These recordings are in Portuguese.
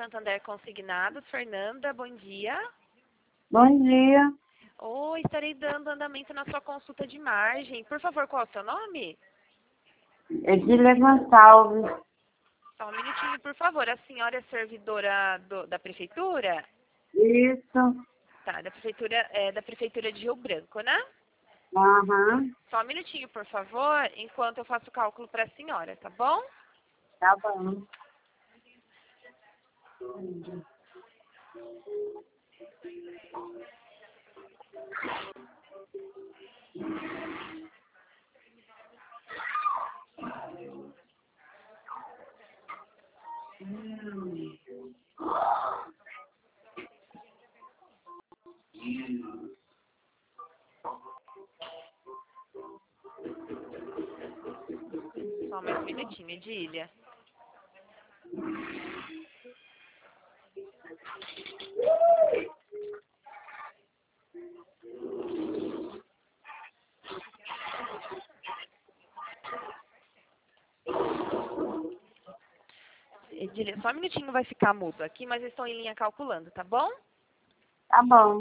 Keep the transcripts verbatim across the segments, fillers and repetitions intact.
Santander Consignados. Fernanda, bom dia. Bom dia. Oi, estarei dando andamento na sua consulta de margem. Por favor, qual é o seu nome? Edília Gonçalves. Só um minutinho, por favor. A senhora é servidora do- da prefeitura? Isso. Tá, da prefeitura, é, da prefeitura de Rio Branco, né? Aham. Só um minutinho, por favor, enquanto eu faço o cálculo para a senhora, tá bom? Tá bom. Só mais um minutinho, Edília. Edília, só um minutinho vai ficar mudo aqui, mas eu estou em linha calculando, tá bom? Tá bom.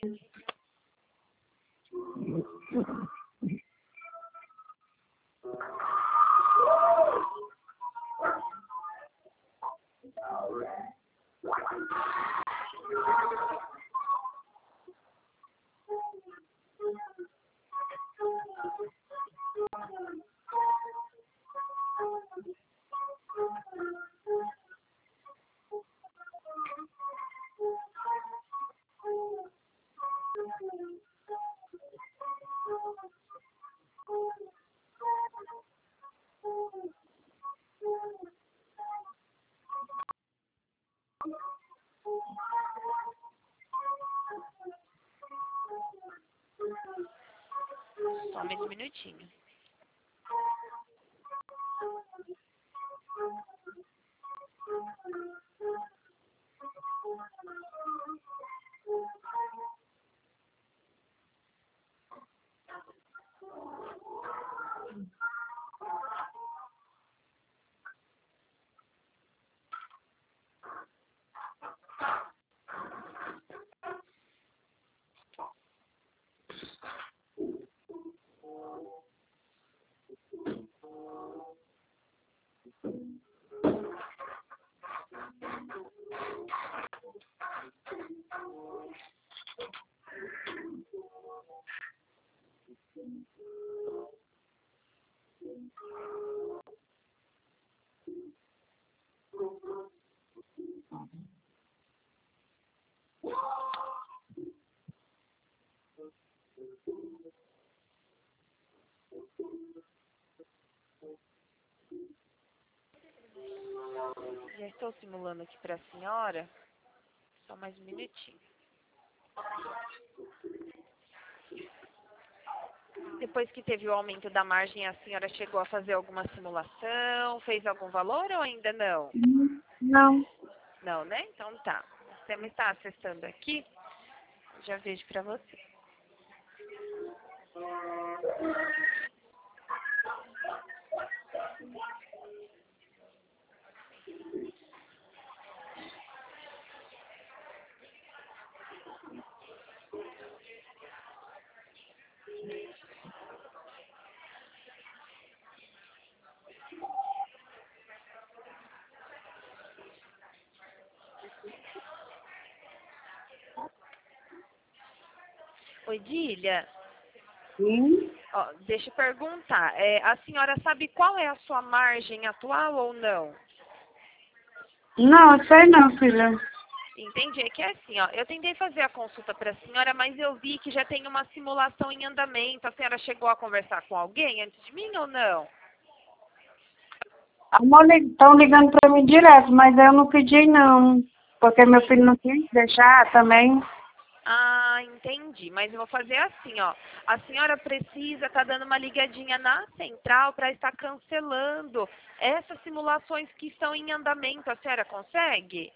Só mais um minutinho. Já estou simulando aqui para a senhora. Só mais um minutinho. Depois que teve o aumento da margem, a senhora chegou a fazer alguma simulação? Fez algum valor ou ainda não? Não. Não, né? Então tá. Você me está acessando aqui? Já vejo para você. Oi, Dília. Sim. Ó, deixa eu perguntar. É, a senhora sabe qual é a sua margem atual ou não? Não, sei não, filha. Entendi. É que é assim, ó. Eu tentei fazer a consulta para a senhora, mas eu vi que já tem uma simulação em andamento. A senhora chegou a conversar com alguém antes de mim ou não? Estão ligando para mim direto, mas eu não pedi não. Porque meu filho não quis deixar também. Ah, entendi. Mas eu vou fazer assim, ó. A senhora precisa estar dando uma ligadinha na central para estar cancelando essas simulações que estão em andamento. A senhora consegue?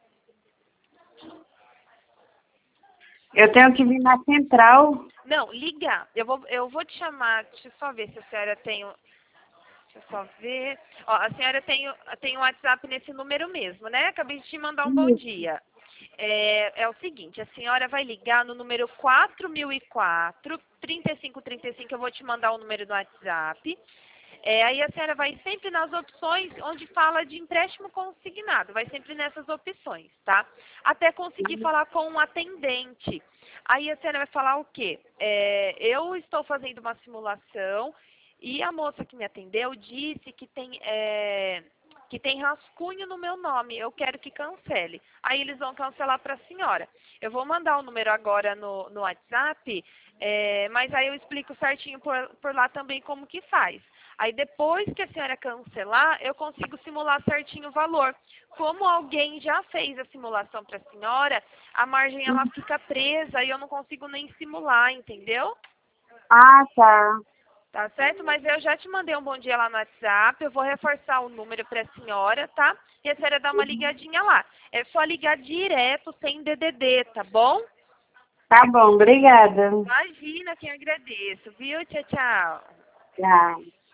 Eu tenho que vir na central. Não, liga. Eu vou, eu vou te chamar. Deixa eu só ver se a senhora tem. o- Deixa eu só ver. Ó, a senhora tem, o- tem o WhatsApp nesse número mesmo, né? Acabei de te mandar um bom dia. É, é o seguinte, a senhora vai ligar no número quatro mil e quatro, trinta e cinco trinta e cinco, eu vou te mandar o número no WhatsApp. É, aí a senhora vai sempre nas opções onde fala de empréstimo consignado, vai sempre nessas opções, tá? Até conseguir falar com um atendente. Aí a senhora vai falar o quê? É, eu estou fazendo uma simulação e a moça que me atendeu disse que tem, é, que tem rascunho no meu nome, eu quero que cancele. Aí eles vão cancelar para a senhora. Eu vou mandar o número agora no, no WhatsApp, é, mas aí eu explico certinho por, por lá também como que faz. Aí depois que a senhora cancelar, eu consigo simular certinho o valor. Como alguém já fez a simulação para a senhora, a margem ela fica presa e eu não consigo nem simular, entendeu? Ah, tá. Tá certo? Mas eu já te mandei um bom dia lá no WhatsApp, eu vou reforçar o número para a senhora, tá? E a senhora dá uma ligadinha lá. É só ligar direto, sem D D D, tá bom? Tá bom, obrigada. Imagina, quem agradeço, viu? Tchau, tchau. Tchau.